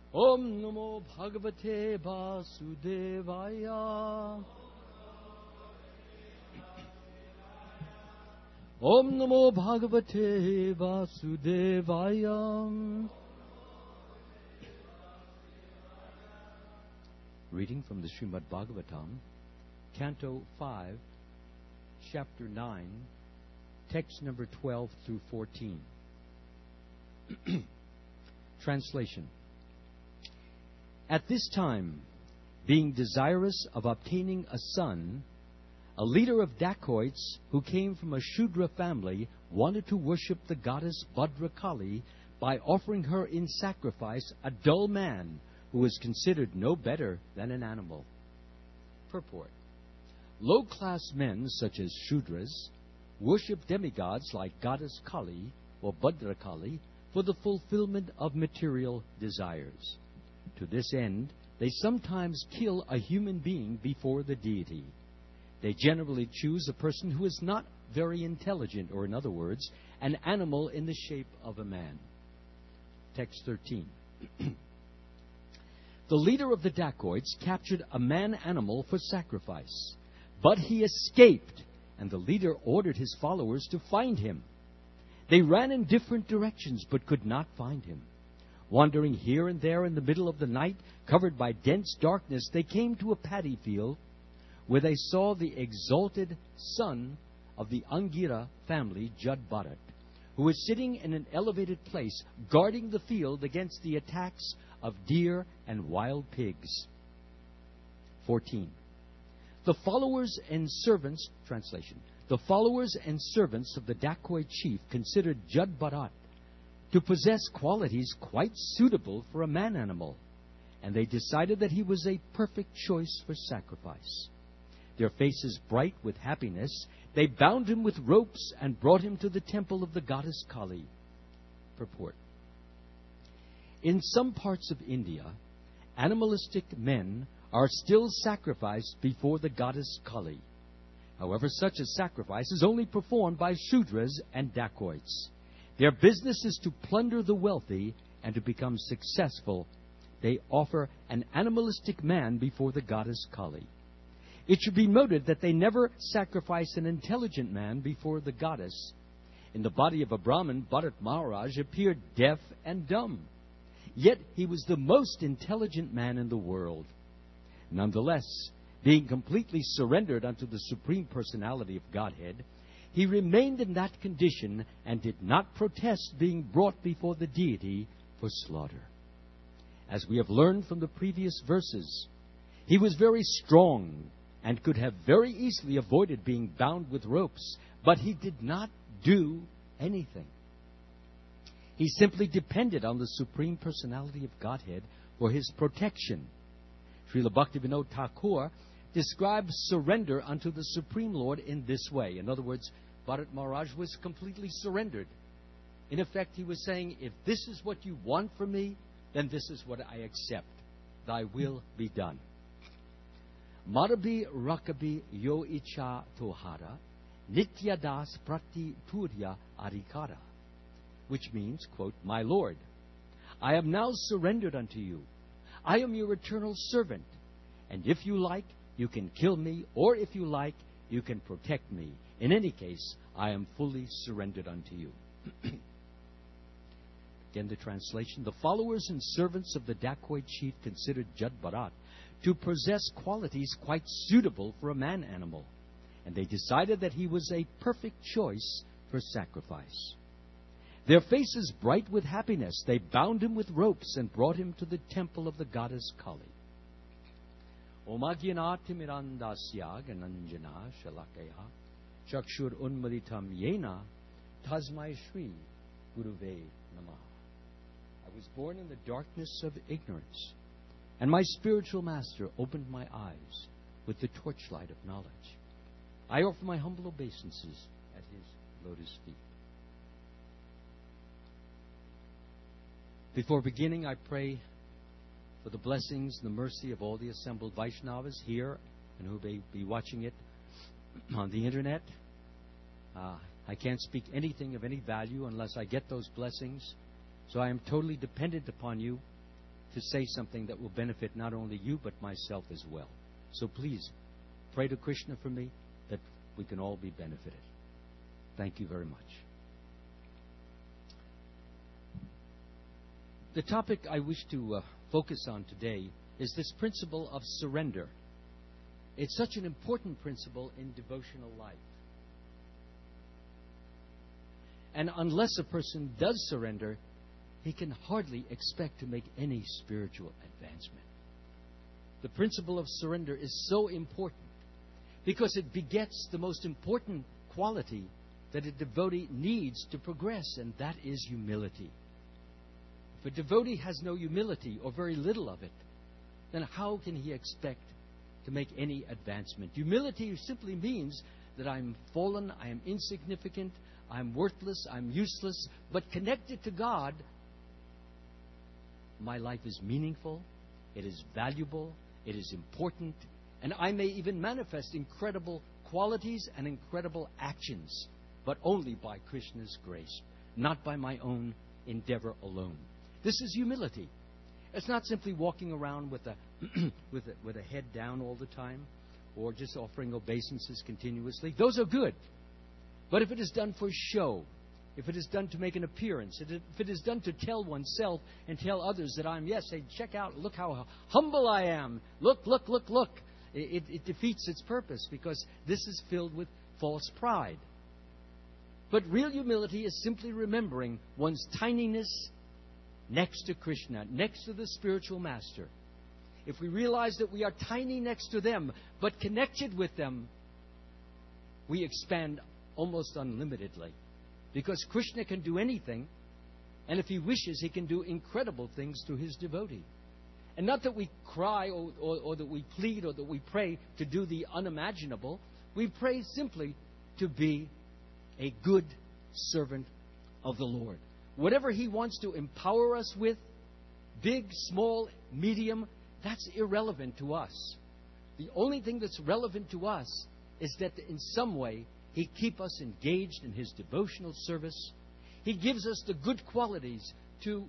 Om Namo Bhagavate Vasudevaya. Om Namo Bhagavate Vasudevaya. Reading from the Srimad Bhagavatam, Canto 5, Chapter 9, text number 12 through 14. Translation. At this time, being desirous of obtaining a son, a leader of dacoits who came from a Shudra family wanted to worship the goddess Bhadrakali by offering her in sacrifice a dull man who was considered no better than an animal. Purport. Low-class men such as Shudras worship demigods like goddess Kali or Bhadrakali for the fulfillment of material desires. To this end, they sometimes kill a human being before the deity. They generally choose a person who is not very intelligent, or in other words, an animal in the shape of a man. Text 13. The leader of the dacoits captured a man-animal for sacrifice, but he escaped, and the leader ordered his followers to find him. They ran in different directions, but could not find him. Wandering here and there in the middle of the night, covered by dense darkness, they came to a paddy field where they saw the exalted son of the Angira family, Jad Bharat, who was sitting in an elevated place, guarding the field against the attacks of deer and wild pigs. 14. The followers and servants, translation, the followers and servants of the dacoit chief considered Jad Bharat to possess qualities quite suitable for a man-animal, and they decided that he was a perfect choice for sacrifice. Their faces bright with happiness, they bound him with ropes and brought him to the temple of the goddess Kali. Purport. In some parts of India, animalistic men are still sacrificed before the goddess Kali. However, such a sacrifice is only performed by Shudras and dacoits. Their business is to plunder the wealthy, and to become successful, they offer an animalistic man before the goddess Kali. It should be noted that they never sacrifice an intelligent man before the goddess. In the body of a Brahmin, Bharat Maharaj appeared deaf and dumb. Yet he was the most intelligent man in the world. Nonetheless, being completely surrendered unto the Supreme Personality of Godhead, he remained in that condition and did not protest being brought before the deity for slaughter. As we have learned from the previous verses, he was very strong and could have very easily avoided being bound with ropes, but he did not do anything. He simply depended on the Supreme Personality of Godhead for his protection. Srila Bhaktivinoda Thakur describes surrender unto the Supreme Lord in this way. In other words, Bharat Maharaj was completely surrendered. In effect, he was saying, if this is what you want from me, then this is what I accept. Thy will be done. Marabi Rakabi Yo Icha Tohara Nitya Das Prati Turya Arikara, which means, quote, My Lord, I am now surrendered unto you. I am your eternal servant, and if you like, you can kill me, or if you like, you can protect me. In any case, I am fully surrendered unto you. Again, the translation. The followers and servants of the dacoit chief considered Jad Bharat to possess qualities quite suitable for a man-animal, and they decided that he was a perfect choice for sacrifice. Their faces bright with happiness, they bound him with ropes and brought him to the temple of the goddess Kali. Omagyanati mirandasya gananjana shalakaya chakshur unmaditam yena tasmai shri guruve namah. I was born in the darkness of ignorance, and my spiritual master opened my eyes with the torchlight of knowledge. I offer my humble obeisances at his lotus feet. Before beginning, I pray for the blessings and the mercy of all the assembled Vaishnavas here and who may be watching it on the internet. I can't speak anything of any value unless I get those blessings. So I am totally dependent upon you to say something that will benefit not only you but myself as well. So please, pray to Krishna for me that we can all be benefited. Thank you very much. The topic I wish to focus on today is this principle of surrender. It's such an important principle in devotional life. And unless a person does surrender, he can hardly expect to make any spiritual advancement. The principle of surrender is so important because it begets the most important quality that a devotee needs to progress, and that is humility. If a devotee has no humility, or very little of it, then how can he expect to make any advancement? Humility simply means that I'm fallen, I am insignificant, I'm worthless, I'm useless, but connected to God, my life is meaningful, it is valuable, it is important, and I may even manifest incredible qualities and incredible actions, but only by Krishna's grace, not by my own endeavor alone. This is humility. It's not simply walking around with a with a head down all the time, or just offering obeisances continuously. Those are good. But if it is done for show, if it is done to make an appearance, if it is done to tell oneself and tell others that I'm, yes, hey, check out, look how humble I am. Look. It defeats its purpose, because this is filled with false pride. But real humility is simply remembering one's tininess next to Krishna, next to the spiritual master. If we realize that we are tiny next to them, but connected with them, we expand almost unlimitedly. Because Krishna can do anything, and if he wishes, he can do incredible things to his devotee. And not that we cry or that we plead or that we pray to do the unimaginable. We pray simply to be a good servant of the Lord. Whatever he wants to empower us with, big, small, medium, that's irrelevant to us. The only thing that's relevant to us is that in some way he keep us engaged in his devotional service. He gives us the good qualities to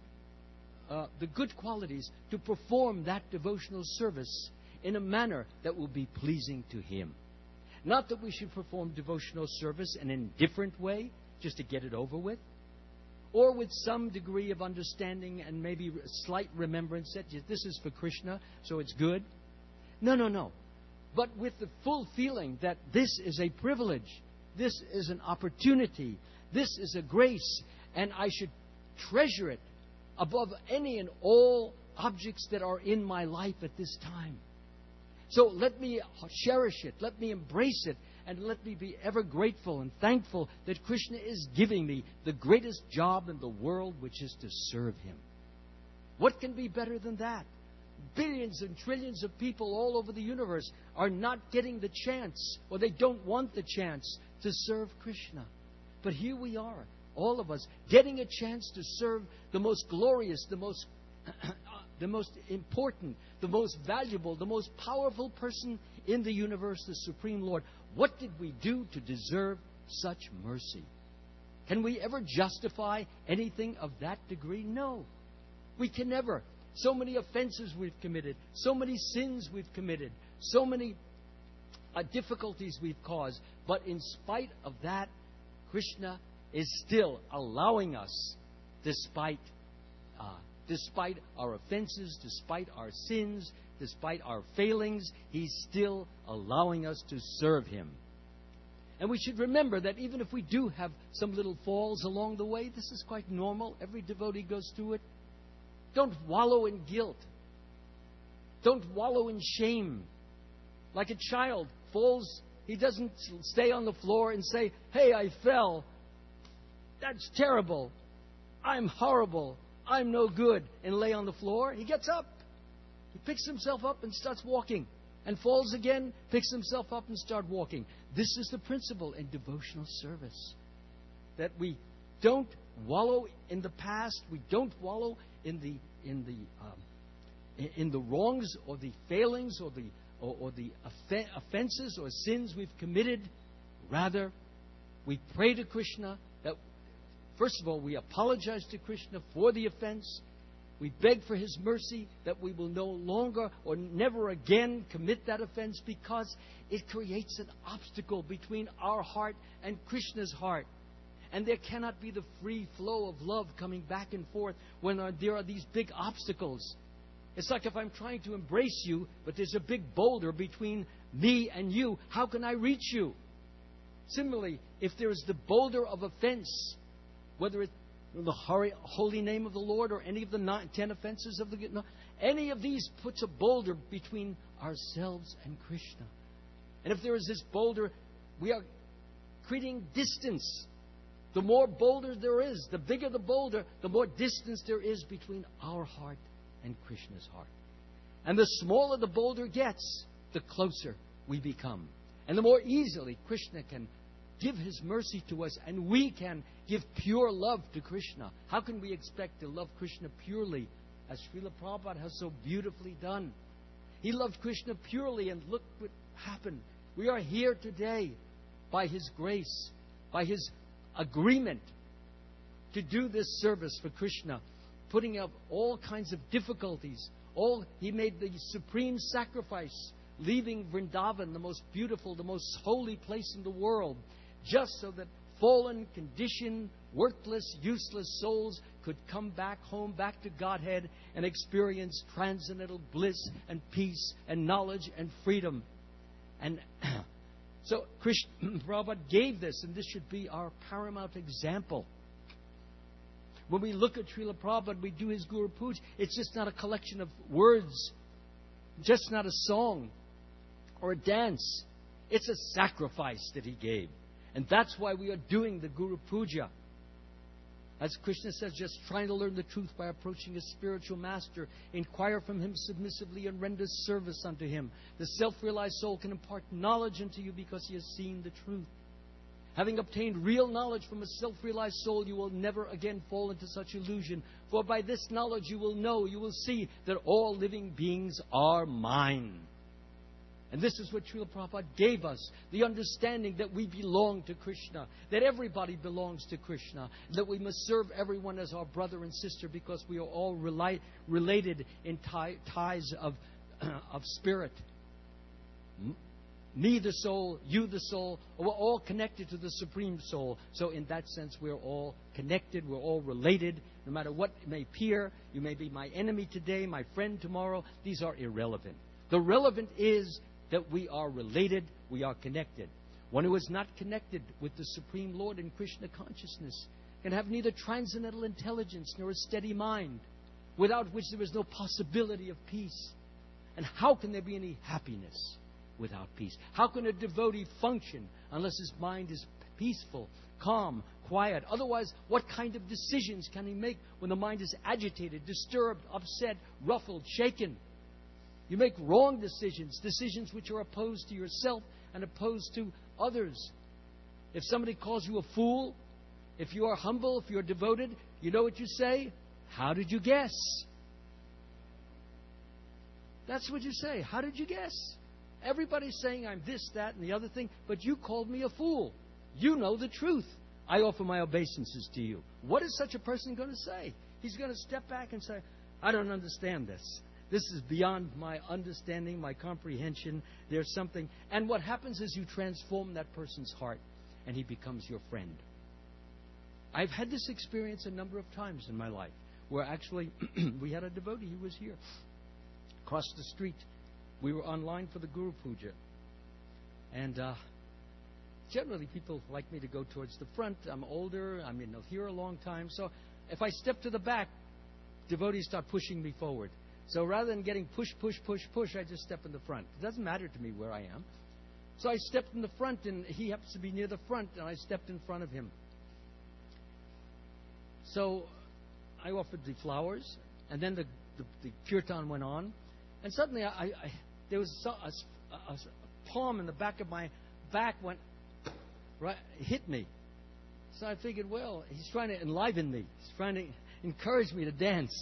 perform that devotional service in a manner that will be pleasing to him. Not that we should perform devotional service in an indifferent way, just to get it over with, or with some degree of understanding and maybe a slight remembrance that this is for Krishna, so it's good. No. But with the full feeling that this is a privilege, this is an opportunity, this is a grace, and I should treasure it above any and all objects that are in my life at this time. So let me cherish it, let me embrace it, and let me be ever grateful and thankful that Krishna is giving me the greatest job in the world, which is to serve him. What can be better than that? Billions and trillions of people all over the universe are not getting the chance, or they don't want the chance, to serve Krishna. But here we are, all of us, getting a chance to serve the most glorious, the most important, the most valuable, the most powerful person in the universe, the Supreme Lord. What did we do to deserve such mercy? Can we ever justify anything of that degree? No. We can never. So many offenses we've committed, so many sins we've committed, so many difficulties we've caused. But in spite of that, Krishna is still allowing us, despite our offenses, despite our sins, despite our failings, he's still allowing us to serve him. And we should remember that even if we do have some little falls along the way, this is quite normal. Every devotee goes through it. Don't wallow in guilt. Don't wallow in shame. Like a child falls, he doesn't stay on the floor and say, "Hey, I fell. That's terrible. I'm horrible. I'm no good," and lay on the floor. He gets up. He picks himself up and starts walking. And falls again, picks himself up and starts walking. This is the principle in devotional service. That we don't wallow in the past. We don't wallow in the wrongs or the failings or the offenses or sins we've committed. Rather, we pray to Krishna that, first of all, we apologize to Krishna for the offense. We beg for His mercy that we will no longer or never again commit that offense, because it creates an obstacle between our heart and Krishna's heart. And there cannot be the free flow of love coming back and forth when there are these big obstacles. It's like if I'm trying to embrace you, but there's a big boulder between me and you. How can I reach you? Similarly, if there is the boulder of offense, whether it's the holy name of the Lord or any of the 10 offenses of any of these puts a boulder between ourselves and Krishna. And if there is this boulder, we are creating distance. The more boulder there is, the bigger the boulder, the more distance there is between our heart and Krishna's heart. And the smaller the boulder gets, the closer we become. And the more easily Krishna can give His mercy to us, and we can give pure love to Krishna. How can we expect to love Krishna purely, as Srila Prabhupada has so beautifully done? He loved Krishna purely, and look what happened. We are here today by His grace, by His agreement to do this service for Krishna, putting up all kinds of difficulties. He made the supreme sacrifice, leaving Vrindavan, the most beautiful, the most holy place in the world, just so that fallen, conditioned, worthless, useless souls could come back home, back to Godhead, and experience transcendental bliss and peace and knowledge and freedom. And so Krishna Prabhupada gave this, and this should be our paramount example. When we look at Srila Prabhupada, we do his Guru Puja. It's just not a collection of words, just not a song or a dance. It's a sacrifice that he gave. And that's why we are doing the Guru Puja. As Krishna says, just trying to learn the truth by approaching a spiritual master. Inquire from him submissively and render service unto him. The self-realized soul can impart knowledge unto you because he has seen the truth. Having obtained real knowledge from a self-realized soul, you will never again fall into such illusion. For by this knowledge you will see that all living beings are mine. And this is what Srila Prabhupada gave us, the understanding that we belong to Krishna, that everybody belongs to Krishna, that we must serve everyone as our brother and sister because we are all related in ties of spirit. Me, the soul, you, the soul, we're all connected to the Supreme Soul. So in that sense, we're all connected, we're all related. No matter what may appear, you may be my enemy today, my friend tomorrow. These are irrelevant. The relevant is that we are related, we are connected. One who is not connected with the Supreme Lord in Krishna consciousness can have neither transcendental intelligence nor a steady mind, without which there is no possibility of peace. And how can there be any happiness without peace? How can a devotee function unless his mind is peaceful, calm, quiet? Otherwise, what kind of decisions can he make when the mind is agitated, disturbed, upset, ruffled, shaken? You make wrong decisions, decisions which are opposed to yourself and opposed to others. If somebody calls you a fool, if you are humble, if you are devoted, you know what you say? How did you guess? That's what you say. How did you guess? Everybody's saying I'm this, that, and the other thing, but you called me a fool. You know the truth. I offer my obeisances to you. What is such a person going to say? He's going to step back and say, I don't understand this. This is beyond my understanding, my comprehension. There's something. And what happens is you transform that person's heart, and he becomes your friend. I've had this experience a number of times in my life, where actually we had a devotee who was here, across the street. We were online for the Guru Puja. And generally people like me to go towards the front. I'm older. I'm here a long time. So if I step to the back, devotees start pushing me forward. So rather than getting push, I just step in the front. It doesn't matter to me where I am. So I stepped in the front, and he happens to be near the front, and I stepped in front of him. So I offered the flowers, and then the kirtan went on. And suddenly there was a palm in the back of my back hit me. So I figured, well, he's trying to enliven me. He's trying to encourage me to dance.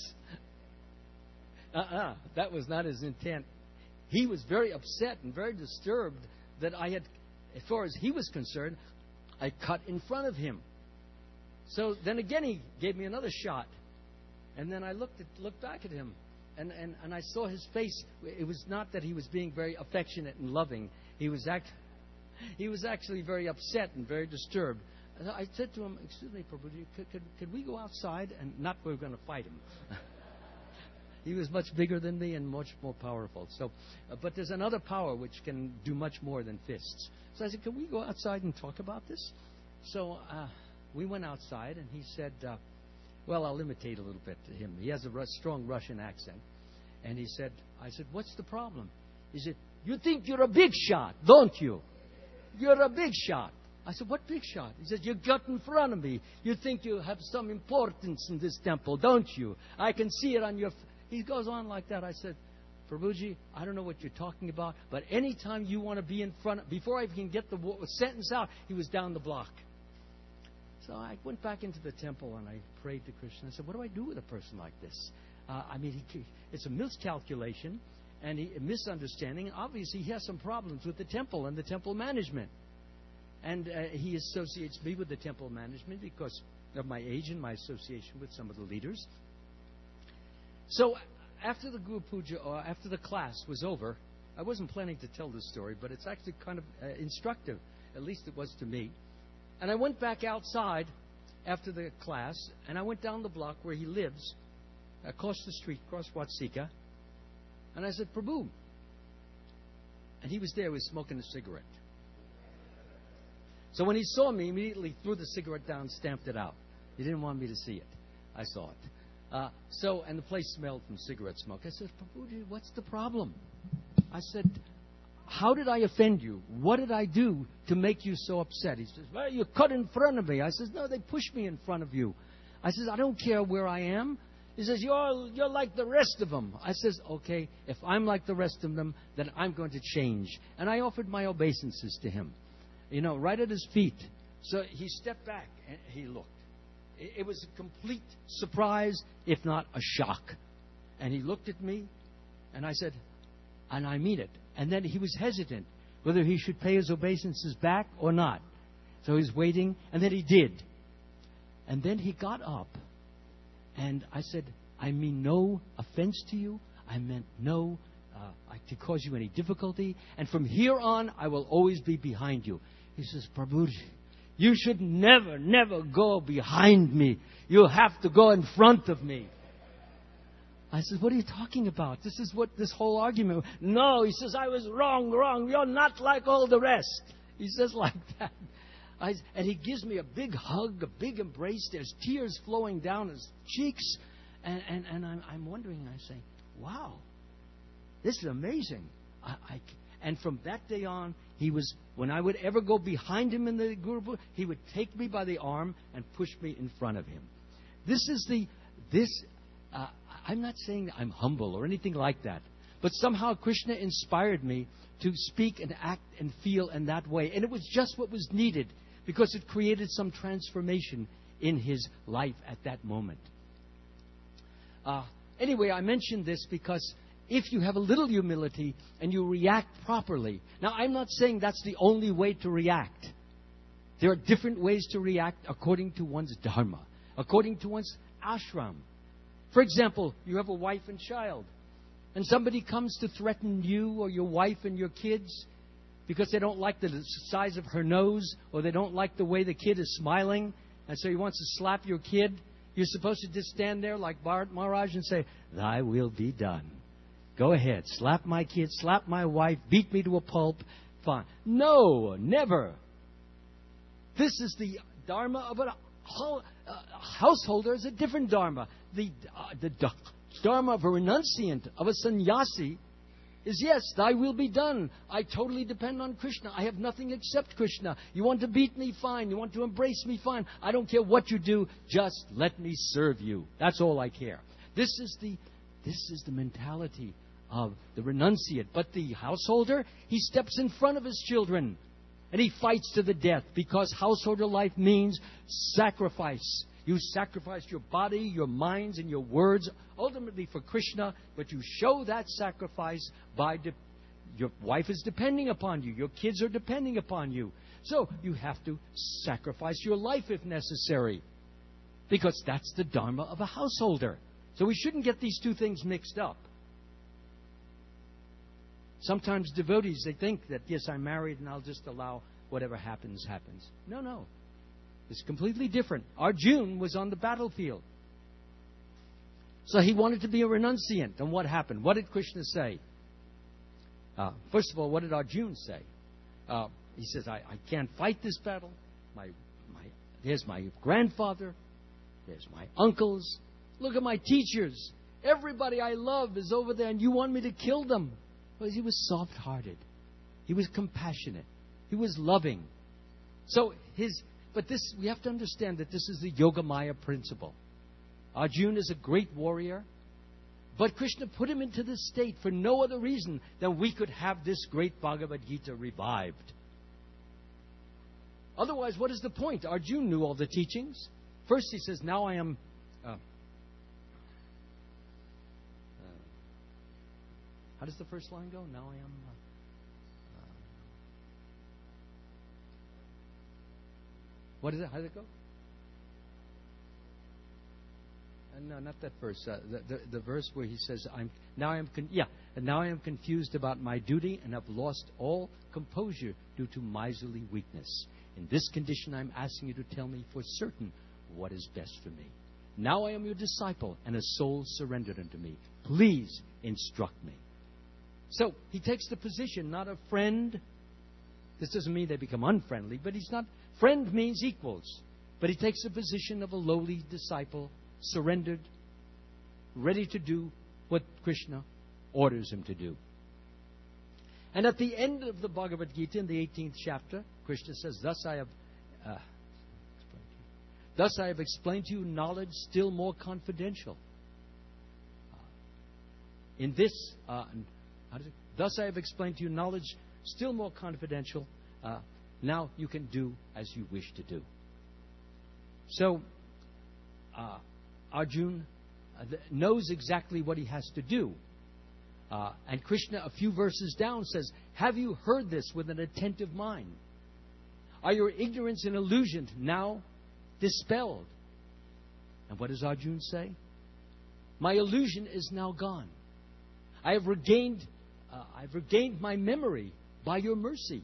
That was not his intent. He was very upset and very disturbed that I had, as far as he was concerned, I cut in front of him. So then again he gave me another shot. And then I looked back at him, and I saw his face. It was not that he was being very affectionate and loving. He was actually very upset and very disturbed. And I said to him, "Excuse me, Prabhuji, could we go outside?" And not we were going to fight him. He was much bigger than me and much more powerful. So, but there's another power which can do much more than fists. So I said, "Can we go outside and talk about this?" So we went outside, and he said, well, I'll imitate a little bit to him. He has a strong Russian accent. And I said, "What's the problem?" He said, "You think you're a big shot, don't you? You're a big shot." I said, "What big shot?" He said, "You got in front of me. You think you have some importance in this temple, don't you? I can see it on your..." He goes on like that. I said, "Prabhuji, I don't know what you're talking about, but anytime you want to be in front..." Before I can get the sentence out, he was down the block. So I went back into the temple and I prayed to Krishna. I said, "What do I do with a person like this? It's a miscalculation and a misunderstanding. Obviously, he has some problems with the temple and the temple management. And he associates me with the temple management because of my age and my association with some of the leaders." So after the Guru Puja, or after the class was over, I wasn't planning to tell this story, but it's actually kind of instructive. At least it was to me. And I went back outside after the class, and I went down the block where he lives, across the street, across Watsika. And I said, "Prabhu." And he was there, he was smoking a cigarette. So when he saw me, he immediately threw the cigarette down, stamped it out. He didn't want me to see it. I saw it. And the place smelled from cigarette smoke. I said, "Prabhuji, what's the problem?" I said, "How did I offend you? What did I do to make you so upset?" He says, "Well, you cut in front of me." I says, "No, they pushed me in front of you." I says, "I don't care where I am." He says, you're like the rest of them." I says, "Okay, if I'm like the rest of them, then I'm going to change." And I offered my obeisances to him, right at his feet. So he stepped back and he looked. It was a complete surprise, if not a shock. And he looked at me, and I said, and I mean it. And then he was hesitant whether he should pay his obeisances back or not. So he was waiting, and then he did. And then he got up, and I said, "I mean no offense to you. I meant no to cause you any difficulty. And from here on, I will always be behind you." He says, "Prabhuji, you should never, never go behind me. You have to go in front of me." I said, "What are you talking about? This is what this whole argument..." "No," he says, "I was wrong. You're not like all the rest." He says like that. And he gives me a big hug, a big embrace. There's tears flowing down his cheeks. And I'm wondering, I say, "Wow, this is amazing." And from that day on, when I would ever go behind him in the Guru, he would take me by the arm and push me in front of him. I'm not saying that I'm humble or anything like that. But somehow Krishna inspired me to speak and act and feel in that way. And it was just what was needed because it created some transformation in his life at that moment. Anyway, I mentioned this because if you have a little humility and you react properly. Now, I'm not saying that's the only way to react. There are different ways to react according to one's dharma, according to one's ashram. For example, you have a wife and child, and somebody comes to threaten you or your wife and your kids because they don't like the size of her nose or they don't like the way the kid is smiling, and so he wants to slap your kid. You're supposed to just stand there like Bharat Maharaj and say, "Thy will be done. Go ahead, slap my kid, slap my wife, beat me to a pulp. Fine." No, never. This is the dharma of a householder is a different dharma. The dharma of a renunciant, of a sannyasi, is yes, thy will be done. I totally depend on Krishna. I have nothing except Krishna. You want to beat me, fine. You want to embrace me, fine. I don't care what you do. Just let me serve you. That's all I care. This is the mentality of the renunciate. But the householder, he steps in front of his children. And he fights to the death because householder life means sacrifice. You sacrifice your body, your minds, and your words, ultimately for Krishna, but you show that sacrifice by your wife is depending upon you. Your kids are depending upon you. So you have to sacrifice your life if necessary because that's the dharma of a householder. So we shouldn't get these two things mixed up. Sometimes devotees, they think that, yes, I'm married and I'll just allow whatever happens, happens. No. It's completely different. Arjuna was on the battlefield. So he wanted to be a renunciant. And what happened? What did Krishna say? First of all, what did Arjuna say? He says, I can't fight this battle. There's my grandfather. There's my uncles. Look at my teachers. Everybody I love is over there, and you want me to kill them. Because he was soft-hearted. He was compassionate. He was loving. But we have to understand that this is the Yogamaya principle. Arjuna is a great warrior, but Krishna put him into this state for no other reason than we could have this great Bhagavad Gita revived. Otherwise, what is the point? Arjuna knew all the teachings. First he says, now I am... how does the first line go? Now I am... what is it? How does it go? No, not that verse. The verse where he says, now I am confused about my duty and have lost all composure due to miserly weakness. In this condition, I'm asking you to tell me for certain what is best for me. Now I am your disciple and a soul surrendered unto me. Please instruct me. So he takes the position, not a friend. This doesn't mean they become unfriendly, but he's not. Friend means equals. But he takes the position of a lowly disciple, surrendered, ready to do what Krishna orders him to do. And at the end of the Bhagavad Gita, in the 18th chapter, Krishna says, Thus I have explained to you knowledge still more confidential. Thus I have explained to you knowledge still more confidential. Now you can do as you wish to do. So, Arjuna knows exactly what he has to do. And Krishna, a few verses down, says, have you heard this with an attentive mind? Are your ignorance and illusions now dispelled? And what does Arjuna say? My illusion is now gone. I have regained my memory by your mercy.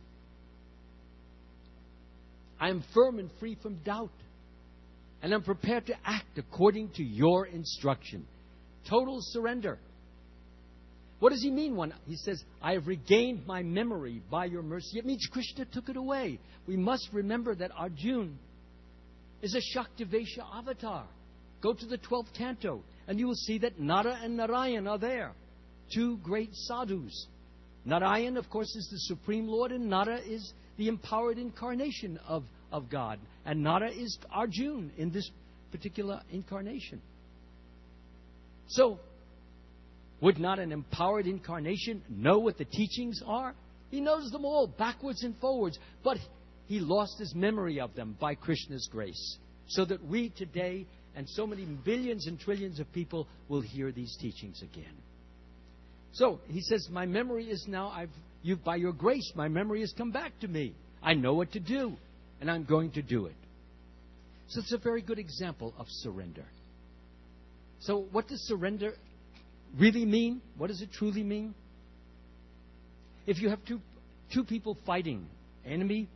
I am firm and free from doubt. And I'm prepared to act according to your instruction. Total surrender. What does he mean when he says, I have regained my memory by your mercy? It means Krishna took it away. We must remember that Arjuna is a Shaktivesha avatar. Go to the 12th canto, and you will see that Nara and Narayan are there. Two great sadhus. Narayan, of course, is the Supreme Lord, and Nara is the empowered incarnation of God. And Nara is Arjuna in this particular incarnation. So, would not an empowered incarnation know what the teachings are? He knows them all, backwards and forwards. But he lost his memory of them by Krishna's grace. So that we today, and so many billions and trillions of people, will hear these teachings again. So, he says, my memory is now, by your grace, my memory has come back to me. I know what to do, and I'm going to do it. So it's a very good example of surrender. So what does surrender really mean? What does it truly mean? If you have two people fighting, enemy,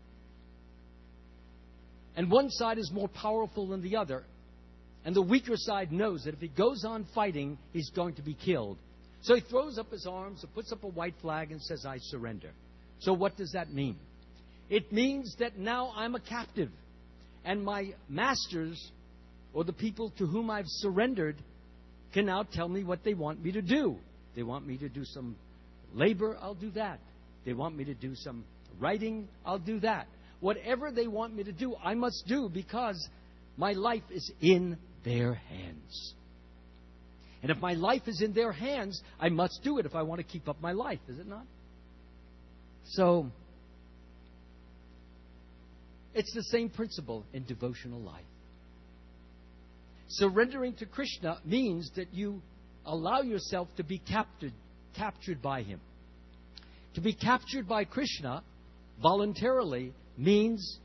and one side is more powerful than the other, and the weaker side knows that if he goes on fighting, he's going to be killed. So he throws up his arms and puts up a white flag and says, I surrender. So what does that mean? It means that now I'm a captive. And my masters, or the people to whom I've surrendered, can now tell me what they want me to do. They want me to do some labor, I'll do that. They want me to do some writing, I'll do that. Whatever they want me to do, I must do, because my life is in their hands. And if my life is in their hands, I must do it if I want to keep up my life, is it not? So, it's the same principle in devotional life. Surrendering to Krishna means that you allow yourself to be captured by Him. To be captured by Krishna voluntarily means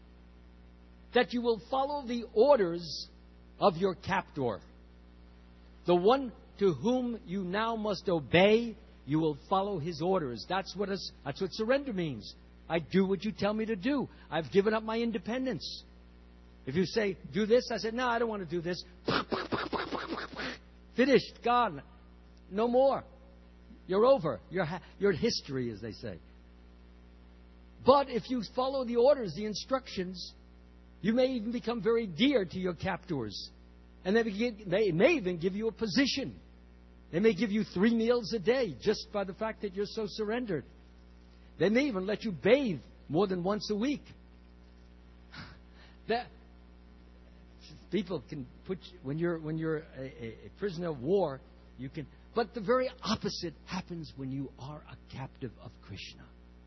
that you will follow the orders of your captor. The one to whom you now must obey, you will follow his orders. That's what surrender means. I do what you tell me to do. I've given up my independence. If you say, do this, I say, no, I don't want to do this. Finished. Gone. No more. You're over. You're history, as they say. But if you follow the orders, the instructions, you may even become very dear to your captors. And they may even give you a position. They may give you 3 meals a day just by the fact that you're so surrendered. They may even let you bathe more than once a week. People can put you, when you're a prisoner of war, you can. But the very opposite happens when you are a captive of Krishna.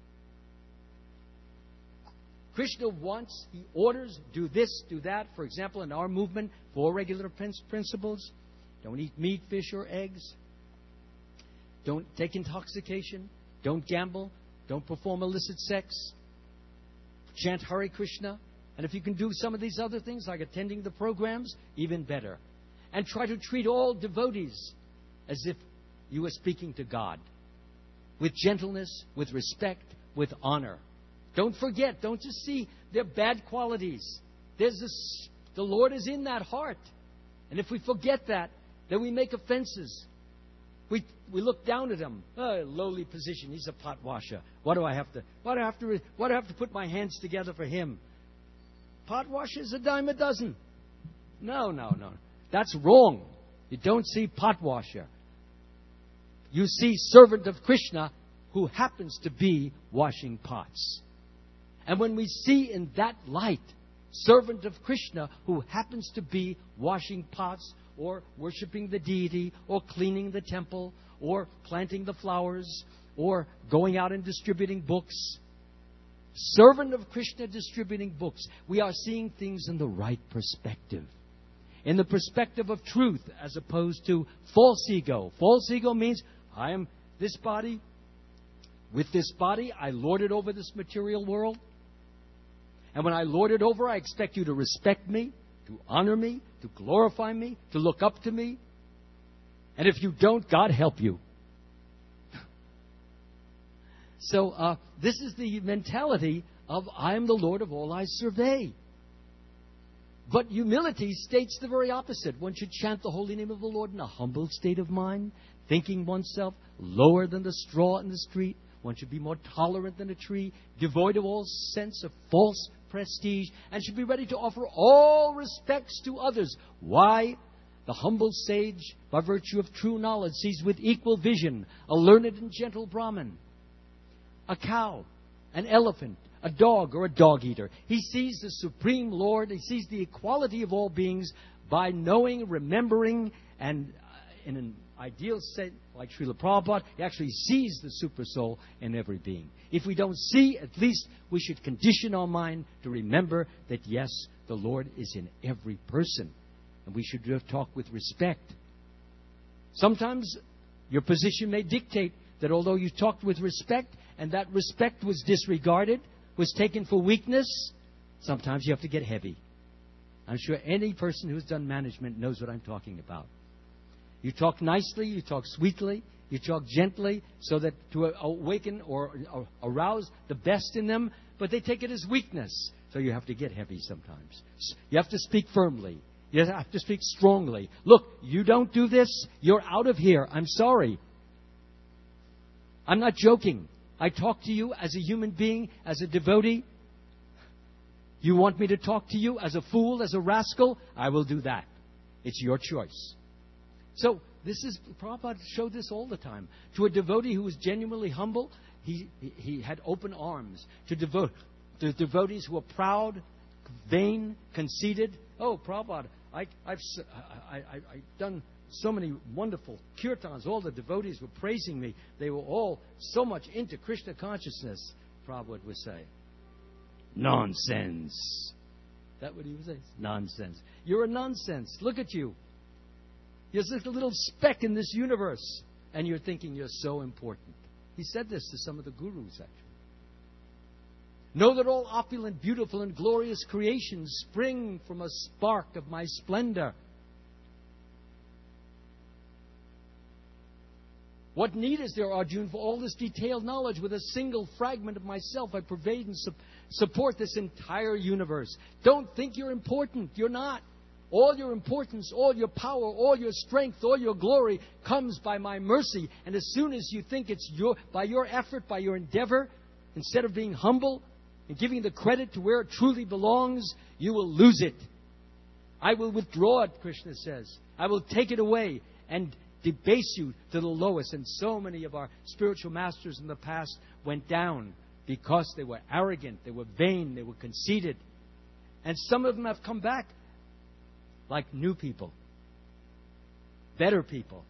Krishna wants, he orders, do this, do that. For example, in our movement, 4 regular principles. Don't eat meat, fish, or eggs. Don't take intoxication. Don't gamble. Don't perform illicit sex. Chant Hare Krishna. And if you can do some of these other things, like attending the programs, even better. And try to treat all devotees as if you were speaking to God. With gentleness, with respect, with honor. Don't forget, don't just see their bad qualities. The Lord is in that heart. And if we forget that, then we make offenses. We look down at him. Oh, lowly position. He's a pot washer. Why do I have to put my hands together for him? Pot washer's a dime a dozen. No. That's wrong. You don't see pot washer. You see servant of Krishna who happens to be washing pots. And when we see in that light, servant of Krishna who happens to be washing pots or worshiping the deity or cleaning the temple or planting the flowers or going out and distributing books, servant of Krishna distributing books, we are seeing things in the right perspective. In the perspective of truth as opposed to false ego. False ego means I am this body. With this body, I lord it over this material world. And when I lord it over, I expect you to respect me, to honor me, to glorify me, to look up to me. And if you don't, God help you. So this is the mentality of I am the Lord of all I survey. But humility states the very opposite. One should chant the holy name of the Lord in a humble state of mind, thinking oneself lower than the straw in the street. One should be more tolerant than a tree, devoid of all sense of false prestige, and should be ready to offer all respects to others. Why? The humble sage, by virtue of true knowledge, sees with equal vision a learned and gentle Brahmin, a cow, an elephant, a dog, or a dog-eater. He sees the Supreme Lord. He sees the equality of all beings by knowing, remembering, and in an ideal state, like Srila Prabhupada, he actually sees the super soul in every being. If we don't see, at least we should condition our mind to remember that, yes, the Lord is in every person. And we should talk with respect. Sometimes your position may dictate that although you talked with respect and that respect was disregarded, was taken for weakness, sometimes you have to get heavy. I'm sure any person who's done management knows what I'm talking about. You talk nicely, you talk sweetly, you talk gently so that to awaken or arouse the best in them, but they take it as weakness. So you have to get heavy sometimes. You have to speak firmly. You have to speak strongly. Look, you don't do this, you're out of here. I'm sorry. I'm not joking. I talk to you as a human being, as a devotee. You want me to talk to you as a fool, as a rascal? I will do that. It's your choice. So, Prabhupada showed this all the time. To a devotee who was genuinely humble, he had open arms. To devotees who were proud, vain, conceited. Oh, Prabhupada, I've done so many wonderful kirtans. All the devotees were praising me. They were all so much into Krishna consciousness, Prabhupada would say. Nonsense. Is that what he would say? Nonsense. You're a nonsense. Look at you. You're just a little speck in this universe. And you're thinking you're so important. He said this to some of the gurus, actually. Know that all opulent, beautiful, and glorious creations spring from a spark of my splendor. What need is there, Arjuna, for all this detailed knowledge? With a single fragment of myself, I pervade and support this entire universe. Don't think you're important. You're not. All your importance, all your power, all your strength, all your glory comes by my mercy. And as soon as you think it's by your effort, by your endeavor, instead of being humble and giving the credit to where it truly belongs, you will lose it. I will withdraw it, Krishna says. I will take it away and debase you to the lowest. And so many of our spiritual masters in the past went down because they were arrogant, they were vain, they were conceited. And some of them have come back like new people, better people,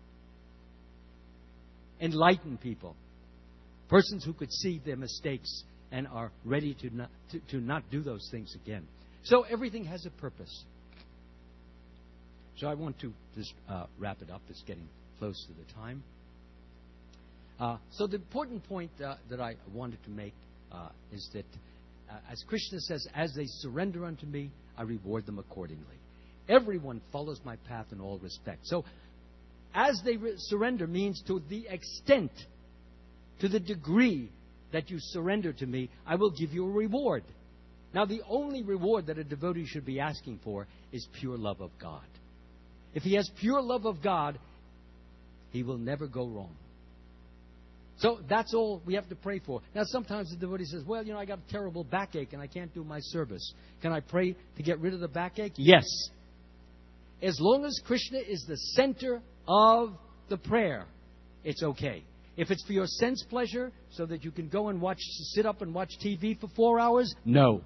enlightened people, persons who could see their mistakes and are ready to not do those things again. So everything has a purpose. So I want to just wrap it up. It's getting close to the time. So the important point that I wanted to make is that, as Krishna says, as they surrender unto me, I reward them accordingly. Everyone follows my path in all respects. So, as they surrender means to the extent, to the degree that you surrender to me, I will give you a reward. Now, the only reward that a devotee should be asking for is pure love of God. If he has pure love of God, he will never go wrong. So that's all we have to pray for. Now, sometimes the devotee says, well, I got a terrible backache and I can't do my service. Can I pray to get rid of the backache? Yes. As long as Krishna is the center of the prayer, it's okay. If it's for your sense pleasure, so that you can go and sit up and watch TV for 4 hours, no.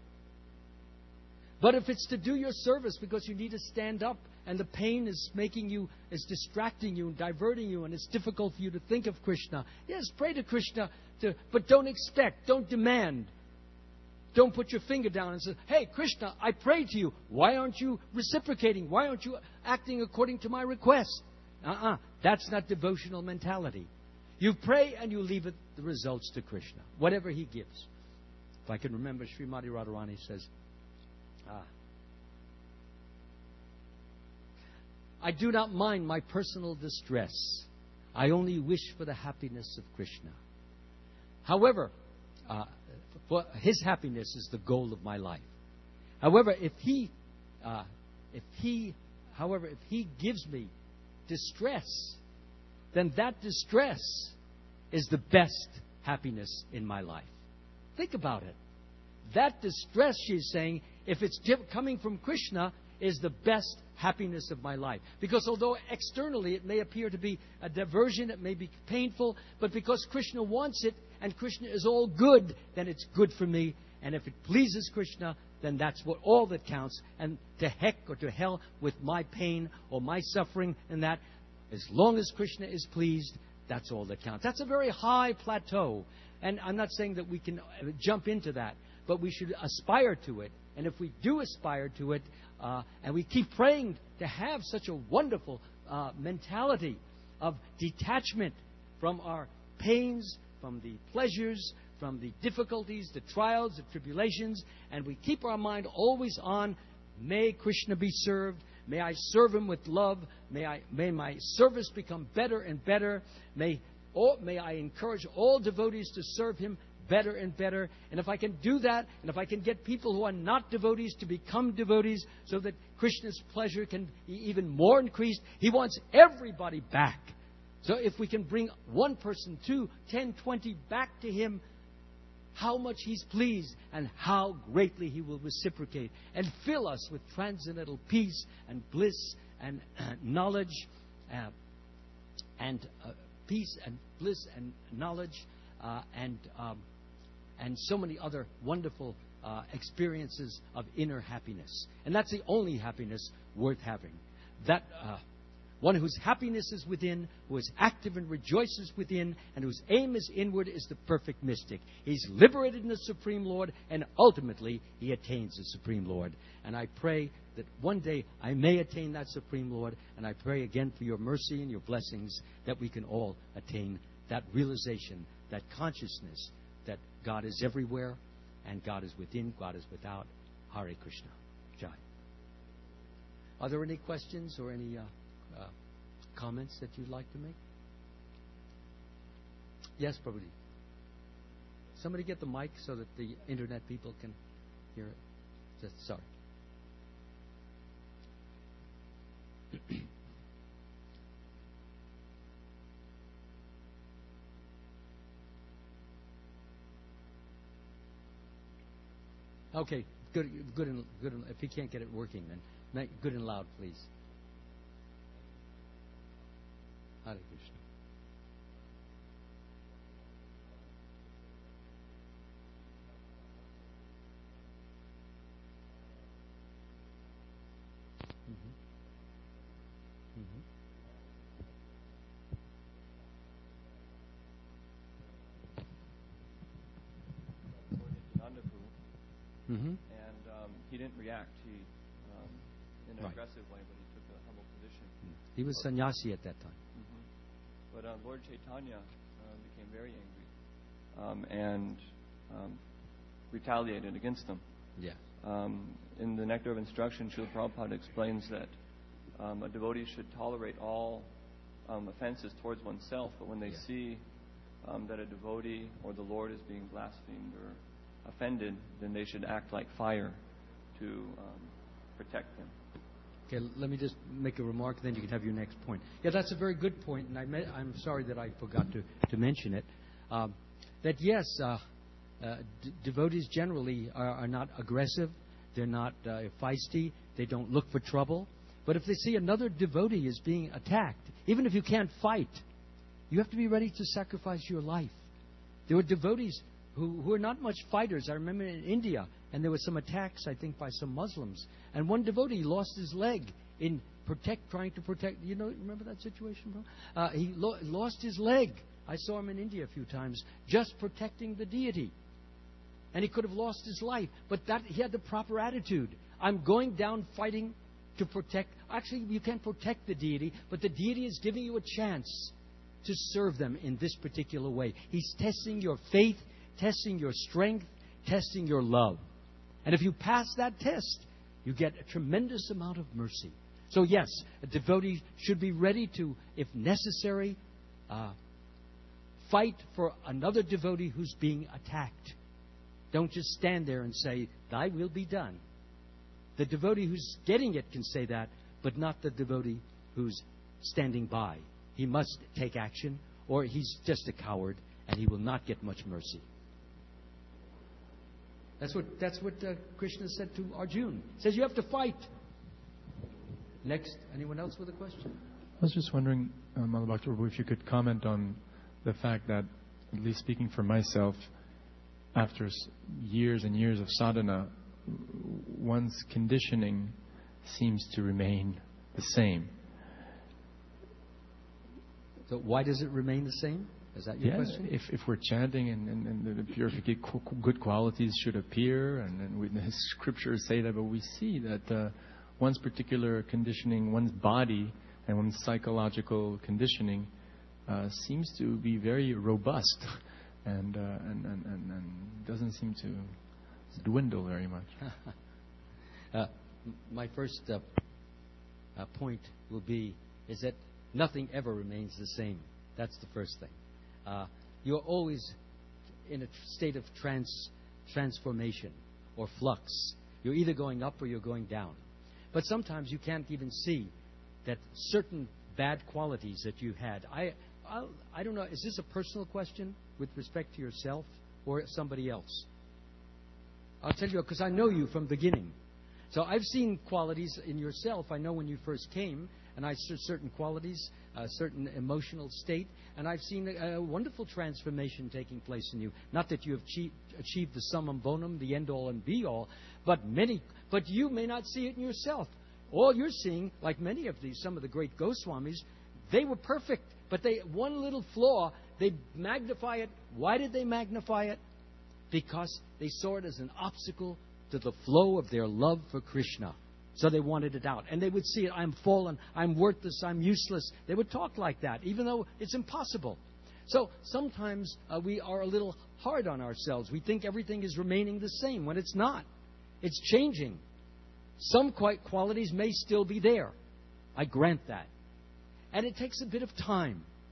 But if it's to do your service because you need to stand up and the pain is distracting you and diverting you and it's difficult for you to think of Krishna, yes, pray to Krishna, but don't expect, don't demand. Don't put your finger down and say, hey, Krishna, I prayed to you. Why aren't you reciprocating? Why aren't you acting according to my request? That's not devotional mentality. You pray and you leave the results to Krishna, whatever he gives. If I can remember, Srimati Radharani says, I do not mind my personal distress. I only wish for the happiness of Krishna. However, for his happiness is the goal of my life. However, if he gives me distress, then that distress is the best happiness in my life. Think about it. That distress, she's saying, if it's coming from Krishna, is the best happiness of my life. Because although externally it may appear to be a diversion, it may be painful, but because Krishna wants it and Krishna is all good, then it's good for me. And if it pleases Krishna, then that's all that counts. And to heck or to hell with my pain or my suffering and that, as long as Krishna is pleased, that's all that counts. That's a very high plateau. And I'm not saying that we can jump into that, but we should aspire to it. And if we do aspire to it, and we keep praying to have such a wonderful mentality of detachment from our pains, from the pleasures, from the difficulties, the trials, the tribulations, and we keep our mind always on, may Krishna be served, may I serve him with love, may my service become better and better, may I encourage all devotees to serve him better and better. And if I can do that, and if I can get people who are not devotees to become devotees so that Krishna's pleasure can be even more increased, he wants everybody back. So if we can bring one person, 2, 10, 20 back to him, how much he's pleased and how greatly he will reciprocate and fill us with transcendental peace and bliss and knowledge and peace and bliss and knowledge and so many other wonderful experiences of inner happiness. And that's the only happiness worth having. That one whose happiness is within, who is active and rejoices within, and whose aim is inward is the perfect mystic. He's liberated in the Supreme Lord, and ultimately he attains the Supreme Lord. And I pray that one day I may attain that Supreme Lord, and I pray again for your mercy and your blessings that we can all attain that realization, that consciousness that God is everywhere, and God is within, God is without. Hare Krishna. Jai. Are there any questions or any comments that you'd like to make? Yes, Prabhuji. Somebody get the mic so that the internet people can hear it. Sorry. Okay, good. If you can't get it working, then make good and loud, please. Hare Krishna. And he didn't react. He, in an aggressive way, but he took a humble position. He was sannyasi at that time. But Lord Chaitanya became very angry and retaliated against them. Yeah. In the Nectar of Instruction, Srila Prabhupada explains that a devotee should tolerate all offenses towards oneself, but when they see that a devotee or the Lord is being blasphemed or offended, then they should act like fire to protect him. Okay, let me just make a remark, then you can have your next point. Yeah, that's a very good point, and I'm sorry that I forgot to mention it. That yes, devotees generally are not aggressive, they're not feisty, they don't look for trouble. But if they see another devotee is being attacked, even if you can't fight, you have to be ready to sacrifice your life. There were devotees who are not much fighters. I remember in India, and there were some attacks, I think, by some Muslims. And one devotee lost his leg in trying to protect. Remember that situation, bro? He lost his leg. I saw him in India a few times, just protecting the deity. And he could have lost his life, but he had the proper attitude. I'm going down fighting to protect. Actually, you can't protect the deity, but the deity is giving you a chance to serve them in this particular way. He's testing your faith, testing your strength, testing your love. And if you pass that test, you get a tremendous amount of mercy. So yes, a devotee should be ready to, if necessary, fight for another devotee who's being attacked. Don't just stand there and say, "Thy will be done." The devotee who's getting it can say that, but not the devotee who's standing by. He must take action, or he's just a coward, and he will not get much mercy. That's what Krishna said to Arjuna. He says you have to fight. Next, anyone else with a question? I was just wondering, Mother Bhakti Prabhu, if you could comment on the fact that, at least speaking for myself, after years and years of sadhana, one's conditioning seems to remain the same. So why does it remain the same? Is that your question? If we're chanting and the purified good qualities should appear, and the scriptures say that, but we see that one's particular conditioning, one's body and one's psychological conditioning seems to be very robust and doesn't seem to dwindle very much. My first point will be is that nothing ever remains the same. That's the first thing. You're always in a state of transformation or flux. You're either going up or you're going down. But sometimes you can't even see that certain bad qualities that you had. I don't know, is this a personal question with respect to yourself or somebody else? I'll tell you, because I know you from the beginning. So I've seen qualities in yourself. I know when you first came, and I saw certain qualities, a certain emotional state, and I've seen a wonderful transformation taking place in you. Not that you have achieved the summum bonum, the end-all and be-all, but you may not see it in yourself. All you're seeing, like many of some of the great Goswamis, they were perfect, but one little flaw, they magnify it. Why did they magnify it? Because they saw it as an obstacle to the flow of their love for Krishna. So they wanted it out. And they would see it, I'm fallen, I'm worthless, I'm useless. They would talk like that, even though it's impossible. So sometimes we are a little hard on ourselves. We think everything is remaining the same when it's not. It's changing. Some qualities may still be there. I grant that. And it takes a bit of time. It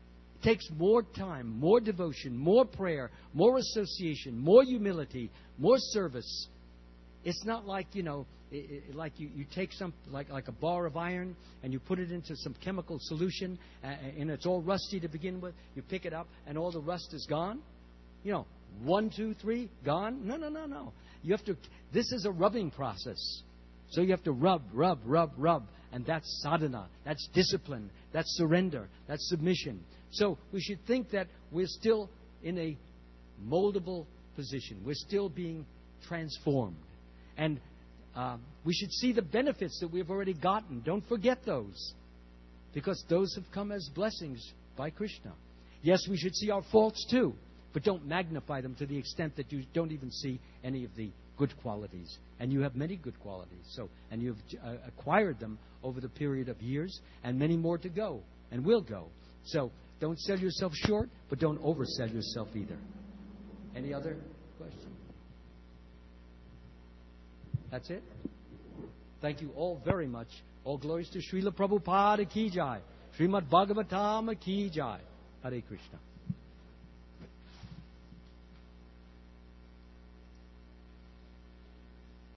takes more time, more devotion, more prayer, more association, more humility, more service. It's not like, like you take some, like a bar of iron and you put it into some chemical solution and it's all rusty to begin with. You pick it up and all the rust is gone. 1, 2, 3, gone. No. You have to. This is a rubbing process. So you have to rub. And that's sadhana. That's discipline. That's surrender. That's submission. So we should think that we're still in a moldable position. We're still being transformed. And we should see the benefits that we've already gotten. Don't forget those. Because those have come as blessings by Krishna. Yes, we should see our faults too. But don't magnify them to the extent that you don't even see any of the good qualities. And you have many good qualities. And you've acquired them over the period of years, and many more to go, and will go. So don't sell yourself short, but don't oversell yourself either. Any other question? That's it? Thank you all very much. All glories to Srila Prabhupada Ki Jai. Srimad Bhagavatam Ki Jai. Hare Krishna.